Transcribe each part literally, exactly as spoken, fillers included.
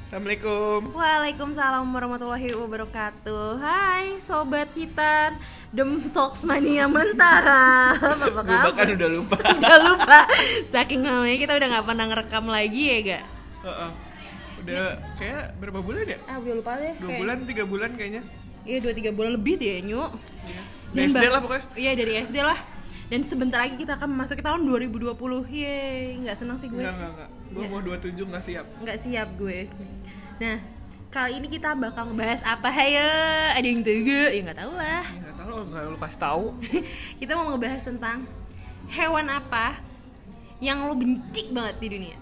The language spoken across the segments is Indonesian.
Assalamualaikum. Waalaikumsalam warahmatullahi wabarakatuh. Hai sobat hitan Dem Talks Mania mentah. Apa kabar? Gue bahkan udah lupa. Udah lupa. Saking lamanya kita udah gak pernah ngerekam lagi ya gak? Uh-uh. Udah kayak berapa bulan ya? Ah udah lupa deh. Dua kayak... bulan, tiga bulan kayaknya. Iya dua tiga bulan lebih deh Nyu. Iya. Dan Dari S D bah- lah pokoknya. Iya dari S D lah. Dan sebentar lagi kita akan memasuki tahun dua ribu dua puluh. Yeay, gak senang sih gue. Enggak, enggak, enggak. Gue mau dua puluh tujuh gak siap. Nggak siap gue. Nah, kali ini kita bakal ngebahas apa ya? Ada yang tahu gak? Ya nggak tahu lah. Ya, nggak tahu, nggak lu pas tahu. Kita mau ngebahas tentang hewan apa yang lo benci banget di dunia.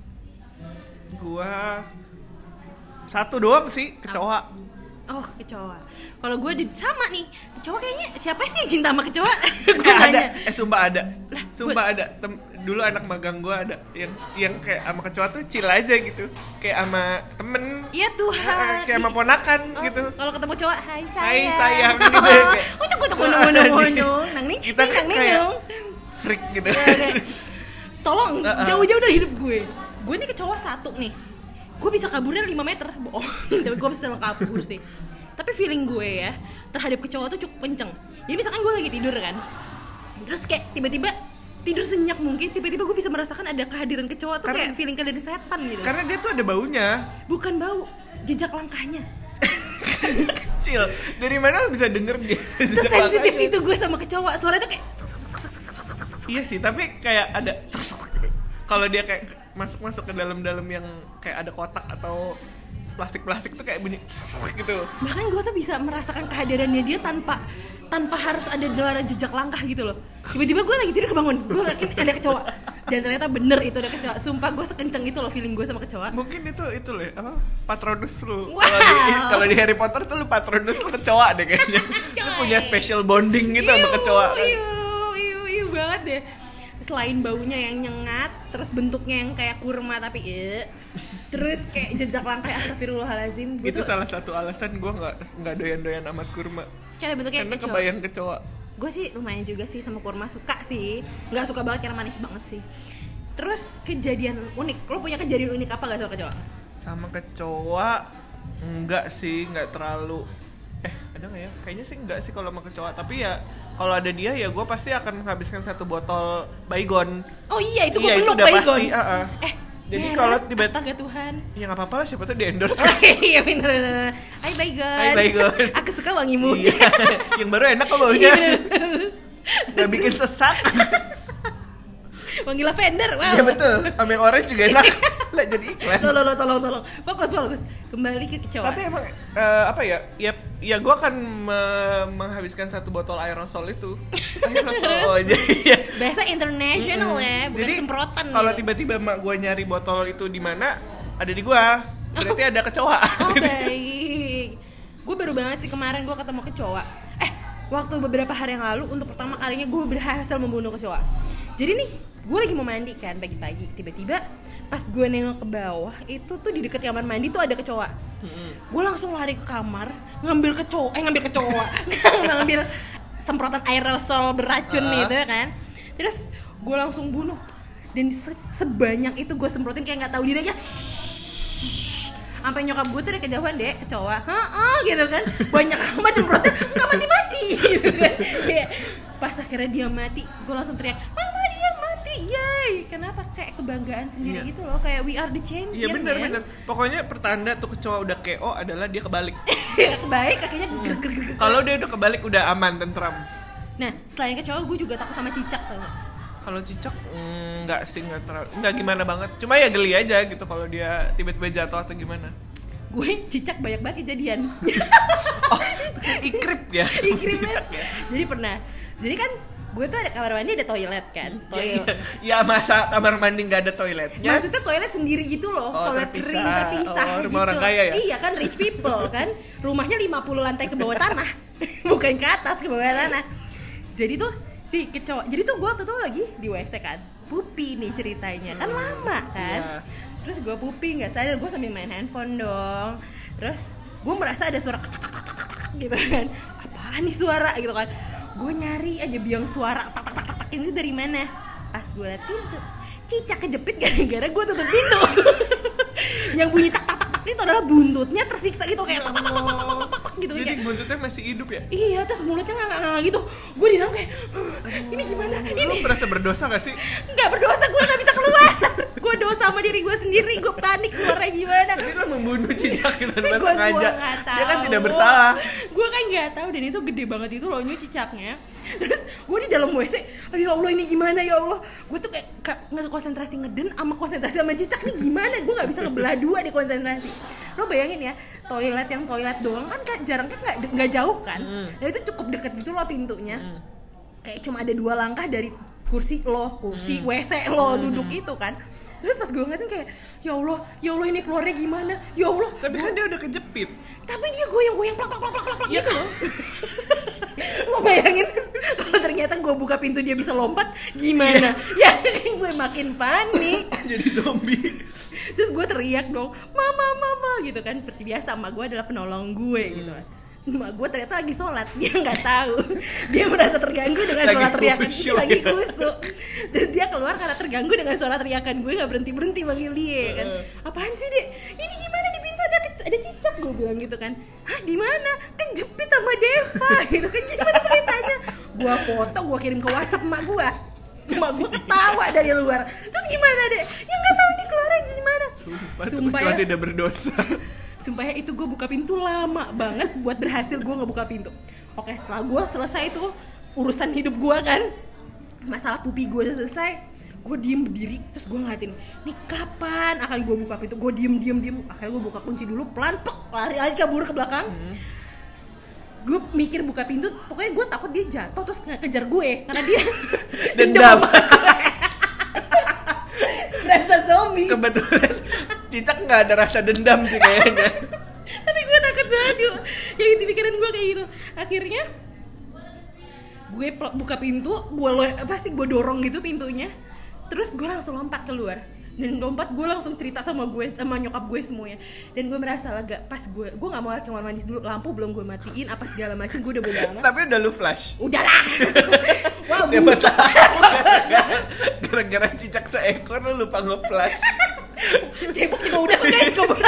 Gua satu doang sih, kecoa. Oh, kecoa. Kalau gue di- sama nih, kecoa kayaknya siapa sih yang cinta sama kecoa? Gue Eh, ada, nanya. eh sumpah ada. Lah, Sumpah ada. Tem- dulu anak magang gua ada yang yang kayak sama kecoa tuh chill aja gitu. Kayak sama temen. Iya Tuhan. Kayak sama ponakan Oh, gitu. kalau ketemu cowok, hai sayang. Hai sayang gitu kayak. Ucuk ucuk unung unung unung. Nang nih, Kita nih, kan nang nih, kayak nung. freak gitu. Ya, kayak, tolong Uh-uh. jauh-jauh dari hidup gue. Gue nih kecoa satu nih. Gue bisa kaburnya lima meter. Bohong. Tapi gue bisa kabur sih. Tapi feeling gue ya terhadap kecoa tuh cukup kenceng. Jadi misalkan gue lagi tidur kan, terus kayak tiba-tiba tidur senyak mungkin, tiba-tiba gue bisa merasakan ada kehadiran kecoa tuh. Karena- kayak feeling kehadiran setan gitu. Karena dia tuh ada baunya. Bukan bau, jejak langkahnya. Kecil. Dari mana lo bisa denger dia? Terus sensitif itu gue sama kecoa. Suaranya tuh kayak Iya sih, tapi kayak ada kalau dia kayak masuk-masuk ke dalam-dalam yang kayak ada kotak atau plastik-plastik tuh kayak bunyi gitu. bahkan gue tuh bisa merasakan kehadirannya dia tanpa tanpa harus ada suara jejak langkah gitu loh. Tiba-tiba gue lagi tidur kebangun, gue yakin ada kecoa. Dan ternyata bener itu ada kecoa. Sumpah gue sekenceng itu loh feeling gue sama kecoa. Mungkin itu itu loh, apa? Patronus lu. Wow. Kalau di kalau di Harry Potter tuh lu Patronus lu kecoa deh kayaknya. Lu punya special bonding gitu sama kecoa. Iu, iu, iu banget deh. Selain baunya yang nyengat, terus bentuknya yang kayak kurma tapi eh, terus kayak jejak langkah astagfirullahalazim. Gue Itu tuh salah satu alasan gue nggak nggak doyan-doyan amat kurma. kayak bentuknya Karena kecoa. kebayang kecoa. Gue sih lumayan juga sih sama kurma, suka sih. Nggak suka banget karena manis banget sih. Terus kejadian unik, lo punya kejadian unik apa gak sama kecoa? Sama kecoa enggak sih, enggak terlalu. Eh, ada nggak ya? Kayaknya sih enggak sih kalau sama kecoa. Tapi ya kalau ada dia ya gue pasti akan menghabiskan satu botol Baygon. Oh iya, itu gue Iya, itu peluk udah Baygon. pasti, uh-uh. Eh, Jadi merah, kalau tiba- astaga Tuhan. Ya nggak apa-apa lah, siapa tuh di endorse. Oh iya bener. Hai Baygon. Hai, Baygon. Aku suka wangimu. Iya. Yang baru enak kok baunya. Iya, bener. Nggak bikin sesak. Wangi lavender. Wow. Iya betul. Sama yang orange juga enak. Lah jadi iklan. Tolong, tolong, tolong, tolong. Fokus, fokus. Kembali ke kecoa. Tapi emang eh, apa ya? Ya, ya gue akan me- menghabiskan satu botol aerosol itu. Aerosol oh, jadi. Bahasa international ya, bukan Jadi, semprotan. Kalau gitu. tiba-tiba mak gue nyari botol itu di mana, ada di gue. Berarti ada kecoa. Oh baik. Gue baru banget sih kemarin gue ketemu kecoa. Eh, waktu beberapa hari yang lalu untuk pertama kalinya gue berhasil membunuh kecoa. Jadi nih, gue lagi mau mandi kan pagi-pagi. Tiba-tiba pas gue nengok ke bawah, itu tuh di dekat kamar mandi tuh ada kecoa. Mm-mm. Gue langsung lari ke kamar, ngambil kecoa, eh ngambil kecoa, ngambil semprotan aerosol beracun Uh-huh. gitu kan. Terus gue langsung bunuh. Dan se- sebanyak itu gue semprotin kayak nggak tahu diri aja. Sampai nyokap gue tuh dari kejauhan deh kecoa, heeh gitu kan. Banyak amat semprotnya nggak mati-mati gitu kan. Kayak pas akhirnya dia mati, gue langsung teriak, mama dia mati, yay! Kenapa kayak kebanggaan sendiri Iya. gitu loh, kayak we are the champion. Iya benar man. benar. Pokoknya pertanda tuh kecoa udah K O adalah dia kebalik. Baik, kakinya ger ger ger ger. Kalau dia udah kebalik udah aman, tentram. Nah, selain kecoa, gue juga takut sama cicak tau gak? Kalau cicak mm, nggak sih, nggak terlalu, nggak gimana banget. Cuma ya geli aja gitu kalau dia tiba-tiba jatuh atau gimana. Gue cicak banyak banget kejadian. Oh, ikrip ya. Ikrip Cicak banget. ya. Jadi pernah, jadi kan gue tuh ada kamar mandi, ada toilet kan. Ya, Toilet. iya. Ya masa kamar mandi nggak ada toiletnya? Maksudnya toilet sendiri gitu loh, Oh, toilet terpisah. kering terpisah Oh, gitu. rumah orang kaya ya? Iya kan, rich people kan. Rumahnya lima puluh lantai ke bawah tanah. Bukan ke atas, ke bawah tanah. Jadi tuh si kecoa. Jadi tuh gue waktu itu lagi di W C kan. Pupi nih ceritanya. Kan lama kan. Iya. Terus gue pupi enggak sadar, gue sambil main handphone dong. Terus gue merasa ada suara tak tak tak tak tak gitu kan. Apaan nih suara gitu kan. Gue nyari aja biang suara tak tak tak tak tak ini dari mana. Pas gue liat pintu, cicak kejepit gara-gara gue tutup pintu. Yang bunyi tak tak tak tak itu adalah buntutnya tersiksa gitu kayak pak, pak, pak, pak, pak, pak, pak, gitu Jadi kayak. buntutnya masih hidup ya? Iya, terus mulutnya nggak gitu. Gue di dalam kayak, ini gimana? Ini Lu merasa berdosa gak sih? nggak berdosa, gue nggak bisa keluar. Gue dosa sama diri gue sendiri. Gue panik keluarnya gimana? Tapi lo membunuh cicak dengan Gue sengaja. nggak tahu. Dia kan tidak bersalah. Gue kan nggak tahu dan itu gede banget itu loh cicaknya. Terus gue di dalam W C, oh, ya Allah ini gimana ya Allah? Gue tuh kayak nggak konsentrasi ngeden sama konsentrasi sama cicak nih gimana? Gue nggak bisa ngebelah dua di konsentrasi. Lo bayangin ya, toilet yang toilet doang kan jarang kan nggak nggak jauh kan? Hmm. Dan itu cukup deket gitu loh pintunya. Hmm. Kayak cuma ada dua langkah dari kursi lo, kursi hmm. W C lo hmm. duduk itu kan. Terus pas gue ngeliatin kayak, ya Allah, ya Allah ini keluarnya gimana? Ya Allah. Tapi kan dia udah kejepit. Tapi dia goyang-goyang plak plak plak plak plak gitu loh. Lo bayangin kalau ternyata gue buka pintu dia bisa lompat gimana? Ya gue makin panik. Jadi zombie. Terus gue teriak dong, mama mama gitu kan. Seperti biasa emak gue adalah penolong gue hmm. gitu kan. Emak gue ternyata lagi sholat, dia nggak tahu. Dia merasa terganggu dengan suara teriakan dia lagi kusuk. Terus dia keluar karena terganggu dengan suara teriakan gue, nggak berhenti berhenti manggil dia kan. Apaan sih dek? Ini gimana di pintu ada ada cicak, gue bilang gitu kan. Hah di mana? Kejepit sama Deva gitu kan. Gimana ceritanya? Gue foto, gue kirim ke WhatsApp emak gue. Emak gue ketawa dari luar. Terus gimana dek? Ya nggak tahu nih keluarnya gimana. Sumpah, Sumpah ya. Tidak berdosa. Sumpah ya itu gue buka pintu lama banget buat berhasil gue ngebuka pintu. Oke setelah gue selesai itu urusan hidup gue kan, masalah pupi gue selesai, gue diem berdiri terus gue ngeliatin, nih kapan akan gue buka pintu? Gue diem diem diem, akhirnya gue buka kunci dulu, pelan pek lari lari kabur ke belakang. Hmm. Gue mikir buka pintu, pokoknya gue takut dia jatuh terus ngejar gue karena dia dendam. Rasa zombie. Kebetulan cicak nggak ada rasa dendam sih kayaknya. Tapi gue takut banget yuk. Yang itu pikiran gue kayak gitu. Akhirnya gue buka pintu, gue apa sih gue dorong gitu pintunya. Terus gue langsung lompat keluar. Dan lompat gue langsung cerita sama gue sama nyokap gue semuanya. Dan gue merasa lega pas gue gue nggak mau cuma mandi dulu, lampu belum gue matiin apa segala macam, gue udah bodo amat. Tapi udah lu flash. Udahlah. Wah busuk. Gara-gara cicak seekor lu lupa nge-flash. Cebok juga udah kan guys, coba.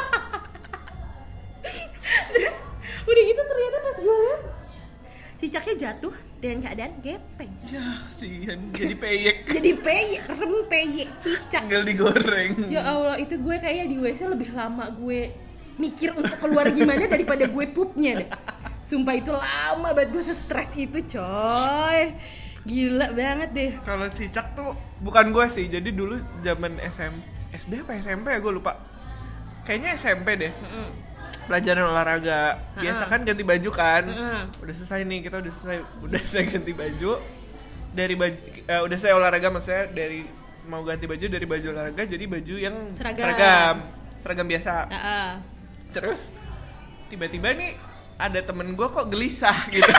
Terus udah gitu ternyata pas gue lihat cicaknya jatuh dengan keadaan gepeng. Ya kasihan, jadi peyek. Jadi peyek, rempeyek cicak. Tinggal digoreng. Ya Allah, itu gue kayak di W C lebih lama gue mikir untuk keluar gimana daripada gue pupnya deh. Sumpah itu lama banget, gue se-stres itu coy. Gila banget deh. Kalau cicak tuh bukan gue sih, jadi dulu zaman S M S D apa S M P ya gue lupa. Kayaknya S M P deh. Mm-mm. Pelajaran olahraga. Biasa kan ganti baju kan. Mm-mm. Udah selesai nih, kita udah selesai udah selesai ganti baju. Dari baju uh, udah selesai olahraga, maksudnya dari mau ganti baju dari baju olahraga jadi baju yang seragam. Seragam, seragam biasa. Uh-uh. Terus tiba-tiba nih ada temen gue kok gelisah gitu.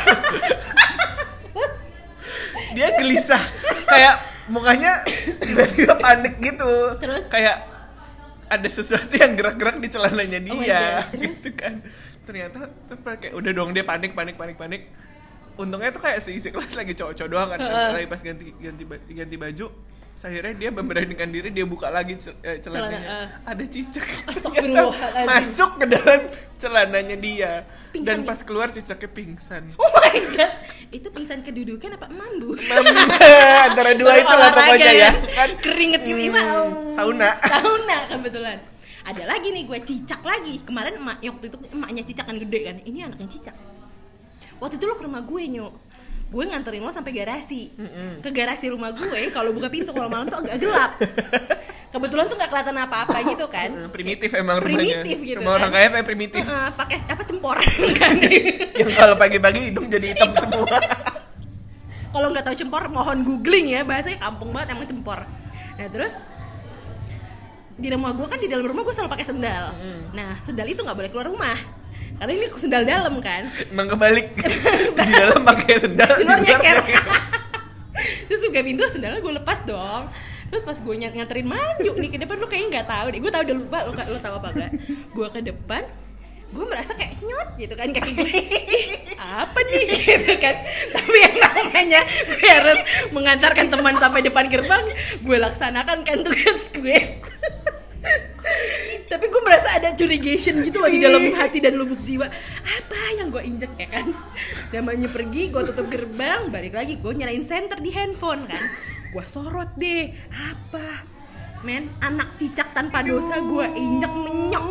Dia gelisah, kayak mukanya tiba-tiba panik gitu. Terus? Kayak ada sesuatu yang gerak-gerak di celananya dia, oh gitu kan. Ternyata tuh kayak udah dong dia panik, panik, panik, panik. Untungnya tuh kayak seisi kelas lagi cowok-cowok doang kan. Uh. Lagi pas ganti ganti ganti baju, akhirnya dia memberanikan diri, dia buka lagi cel- eh, celananya. Celana, uh. Ada cicak. Astagfirullahaladzim. Masuk ke dalam celananya dia. Pingsan. Dan pas keluar cicaknya pingsan. Oh my god. Itu pingsan kedudukan apa mambu? Mambu. Antara dua itu lah pokoknya ya. Kan keringet gitu. Hmm, sauna. Sauna kebetulan. Ada lagi nih gue cicak lagi. Kemarin emak waktu itu emaknya cicak kan gede kan. Ini anaknya cicak. Waktu itu lo ke rumah gue nyok. Gue nganterin lo sampai garasi. Mm-mm. Ke garasi rumah gue, kalau buka pintu kalau malam tuh agak gelap. Kebetulan tuh nggak kelihatan apa-apa gitu kan. Primitif emang rumahnya. Primitif gitu. Rumah kan. orang kaya tuh primitif. Uh-uh, pakai apa cempor kan. Yang kalau pagi-pagi hidung jadi hitam semua. Kalau nggak tahu cempor, mohon googling ya, bahasanya kampung banget emang cempor. Nah terus di rumah gue kan di dalam rumah gue selalu pakai sendal. Mm. Nah sendal itu nggak boleh keluar rumah. Karena ini sendal dalam kan. Emang kebalik. Di dalam pakai sendal, di luar nyeker. Terus buka pintu sendalnya gue lepas dong. Terus pas gue nganterin Manyu nih ke depan, lu kayaknya nggak tahu deh. Gue tahu udah lupa, lu, lu tahu apa gak? Gue ke depan, gue merasa kayak nyot gitu kan kaki gue. Apa nih gitu kan. Tapi yang namanya gue harus mengantarkan teman sampai depan gerbang, gue laksanakan kan tugas gue. Tapi gue merasa ada curigation gitu loh di dalam hati dan lubuk jiwa. Apa yang gue injek ya kan? Namanya pergi, gue tutup gerbang, balik lagi gue nyalain senter di handphone kan. Gue sorot deh, apa? Men, anak cicak tanpa dosa gue injek menyok.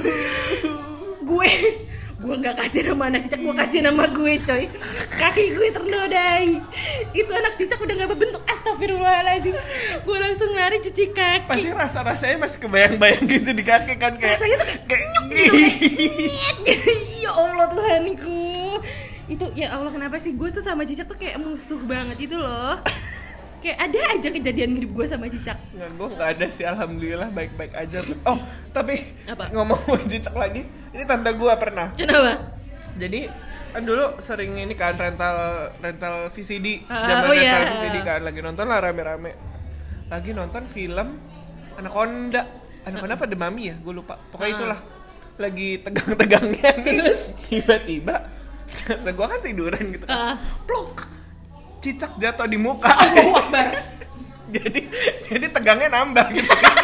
Gue gue nggak kasih nama anak cicak, gue kasih nama gue coy. Kaki gue ternodai. Itu anak cicak udah nggak berbentuk, astagfirullahaladzim. Gue langsung lari cuci kaki. Pasti rasa-rasanya masih kebayang-bayang gitu di kaki kan, kayak rasanya tuh kayak nyok gitu kayak ya Allah Tuhanku. Itu ya Allah, kenapa sih gue tuh sama cicak tuh kayak musuh banget itu loh. Kayak ada aja kejadian hidup gue sama cicak. Nggak, gue nggak ada sih, alhamdulillah baik-baik aja. Oh, tapi apa? Ngomong cicak lagi, ini tante gue pernah. Kenapa? Jadi kan dulu sering ini kan rental rental V C D, uh, zaman oh rental iya. V C D kan, lagi nonton lah rame-rame. Lagi nonton film Anaconda, Anaconda apa The Mummy ya, gue lupa. Pokoknya uh. itulah. Lagi tegang-tegangnya nih, tiba-tiba tante gue kan tiduran gitu kan, uh. plok. Cicak jatuh di muka. Oh, Akbar. jadi jadi tegangnya nambah gitu kan.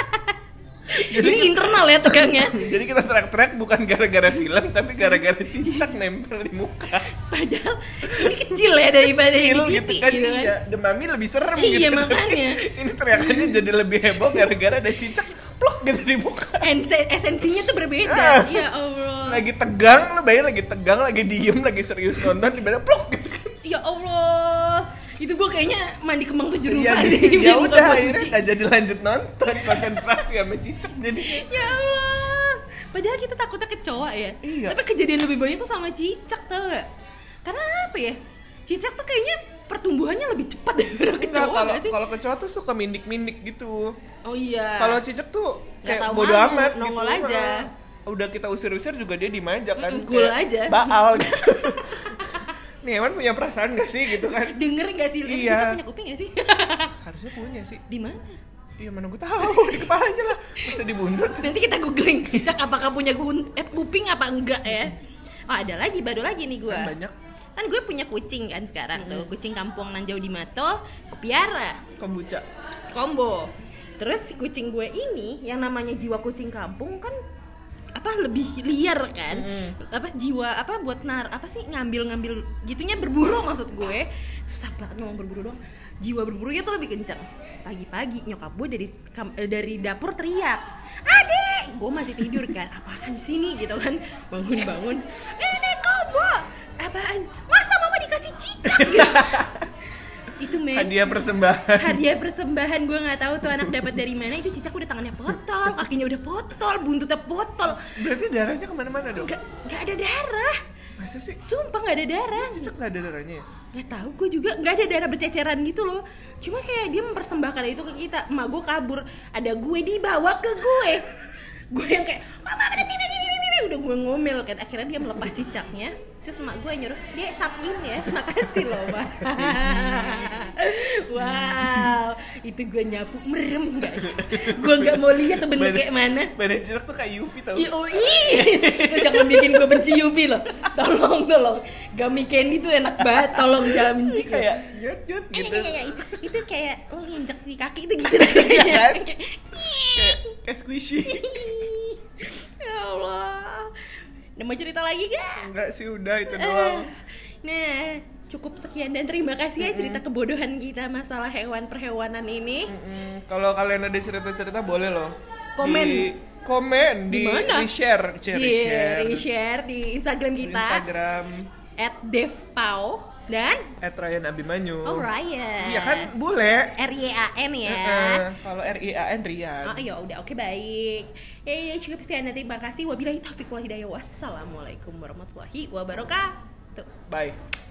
Jadi, ini internal ya tegangnya. Jadi kita teriak-teriak bukan gara-gara film, tapi gara-gara cicak nempel di muka. Padahal ini kecil ya daripada yang di titik gitu kan. Gitu kan. Iya, The Mummy lebih serem iya, gitu. Makanya. Ini teriakannya jadi lebih heboh gara-gara ada cicak plok gitu di muka. Ense- esensinya tuh berbeda. Ya Allah. Lagi tegang, lo bayangin lagi tegang, lagi diem, lagi serius nonton, tiba-tiba plok gitu kan. Ya Allah, itu gue kayaknya mandi kembang tujuh rupa ya, deh. Ya udah, akhirnya gak jadi lanjut nonton, konsentrasi sama cicak jadi. Ya Allah, padahal kita takutnya kecoa ya. Iya. Tapi kejadian lebih banyak tuh sama cicak, tau gak? Karena apa ya? Cicak tuh kayaknya pertumbuhannya lebih cepat daripada kecoa gak sih? Kalau kecoa tuh suka mindik-mindik gitu. Oh iya. Kalau cicak tuh kayak bodo malu, amat, nongol gitu. aja. Udah kita usir-usir juga dia diem aja kan. Cool aja. Baal gitu. Nih hewan punya perasaan gak sih gitu kan? Denger gak sih? Iya. Cicak punya kuping gak sih? Harusnya punya sih. Di mana? Iya mana gue tahu, di kepalanya lah. Bisa dibuntut. Nanti kita googling cicak apakah punya gun- eh, kuping apa enggak ya. Oh ada lagi, baru lagi nih gue. Kan banyak. Kan gue punya kucing kan sekarang mm-hmm. tuh, kucing kampung Nanjau di Mato, kupiara. Kombucha. Combo. Terus si kucing gue ini yang namanya jiwa kucing kampung kan apa lebih liar kan, mm. apa jiwa apa buat nar apa sih ngambil-ngambil gitunya, berburu maksud gue. Susah banget ngomong berburu dong. Jiwa berburunya tuh lebih kencang. Pagi-pagi nyokap gue dari kam, dari dapur teriak, "Adek!" Gue masih tidur kan, apaan sih nih gitu kan. Bangun-bangun, "Ini Kombo!" Apaan? Masa mama dikasih cicak gitu. Itu men, hadiah persembahan. Hadiah persembahan, gue nggak tahu tuh anak dapat dari mana. Itu cicak udah tangannya potol, kakinya udah potol, buntutnya potol. Berarti darahnya kemana-mana dong? Gak, gak ada darah. Masa sih? Sumpah gak ada darah. Cicak gak ada darahnya ya? Gak tahu, gue juga gak ada darah berceceran gitu loh. Cuma kayak dia mempersembahkan itu ke kita. Emak gue kabur, ada gue dibawa ke gue. Gue yang kayak, mama ada ini ini ini, udah gue ngomel kan. Akhirnya dia melepas cicaknya. Terus emak gue nyuruh, dia sapin ya, makasih loh ma. Wow, itu gue nyapu merem guys. Gue gak mau lihat tuh bentuk kayak mana. Badan cicak tuh kayak Yupi tau. Iya, oh, lo jangan bikin gue benci Yupi loh. Tolong, tolong. Gummy candy tuh enak banget, tolong jangan benci. Kayak nyut-nyut gitu. Eh, iya, iya, itu kayak lo nginjek di kaki itu gitu kayaknya. Kayak kayak squishy. Ya Allah. Udah mau cerita lagi gak? Enggak sih, udah itu doang. Nah, cukup sekian dan terima kasih ya cerita kebodohan kita masalah hewan perhewanan ini. Mm-mm. Kalau kalian ada cerita-cerita boleh loh. Komen. Di komen di Dimana? di-share, share, Di share. share di Instagram Di kita Instagram at devpau dan at Ryan Abimanyu. oh Ryan. Iya kan bule. R Y A N ya. Uh-uh. Kalau R I A N Rian. Oh iya udah, oke baik. Ya, ya cukup sekian, terima kasih. Wabillahi taufiq wal hidayah. Wassalamualaikum warahmatullahi wabarakatuh. Bye.